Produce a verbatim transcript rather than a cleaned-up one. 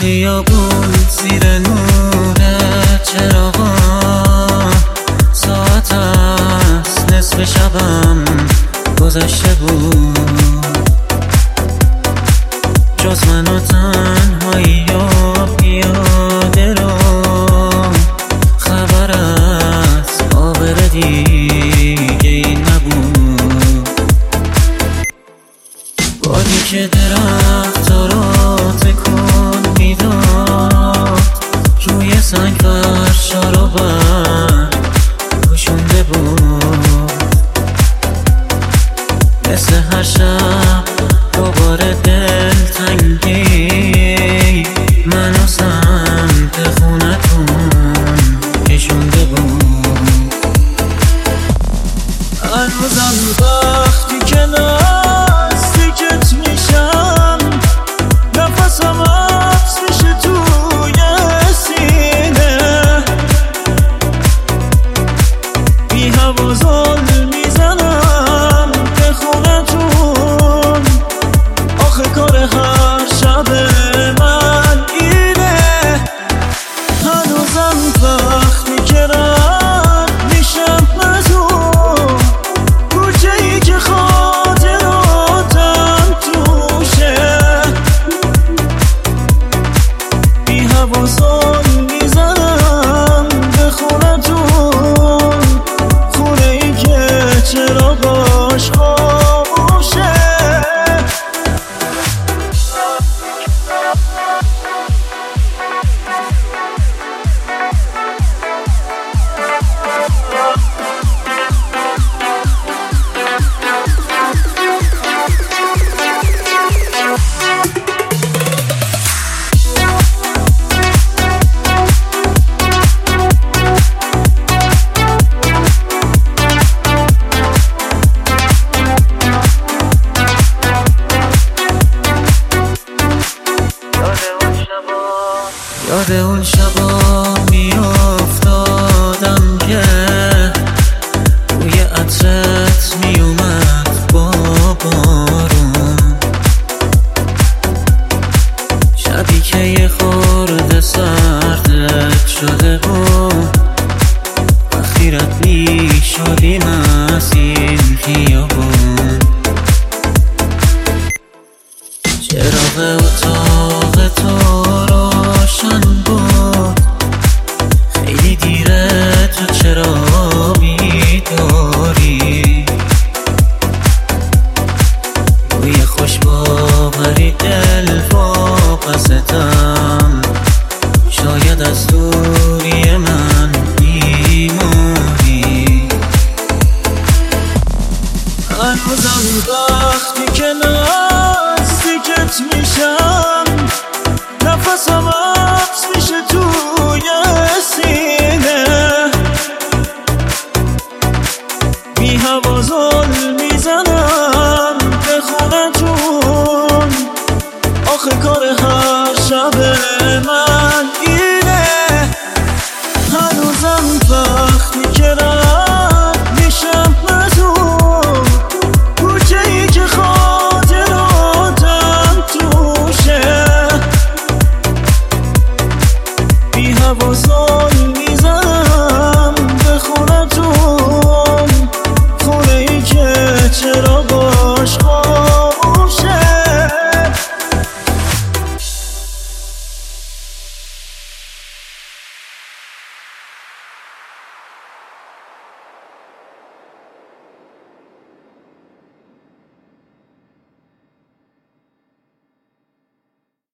خیابون زیر نور چراغا ساعت است نصف شبم گذشته بود، جز من و تنهایی و پیاده رو خبر از آبر دیگه ای نبود. بادی که درخت رو تکون میداد روی سنگ فرشا رو بر پوشونده بود، مثل هر شب دوباره دلتنگی منو سمت خونتون کشونده بود. هنوزم وقتی که نزدیکت میشم نفسم حبس میشه توی سینه، بی هوا زل میزنم به خونتون، آخه کار هر شب من اینه. هنوزم وقتی که رد میشم از اون کوچه ای که خاطراتم توشه، بی هوا زل میزنم به خونتون، خونه ای که چراغاش خاموشه. یاد اون شبا میافتادم که روی عطرت میومد با بارون، شبی که یه خورده سردت شده بود، وقتی رد میشدیم از این خیابون، چراغ اتاق تو روشن بود، خیلی دیره تو چرا بیداری، روی خوش باوری دل واپستم، شاید از دوری من بیماری. هنوزم وقتی که نزدیکت میشم نفسم حبس میشه توی سینه، بی هوا زل میزنم به خونتون، آخه کار هر شب من اینه. هنوزم وقتی که رد میشم از اون کوچه ای که خاطراتم توشه، بی هوا زل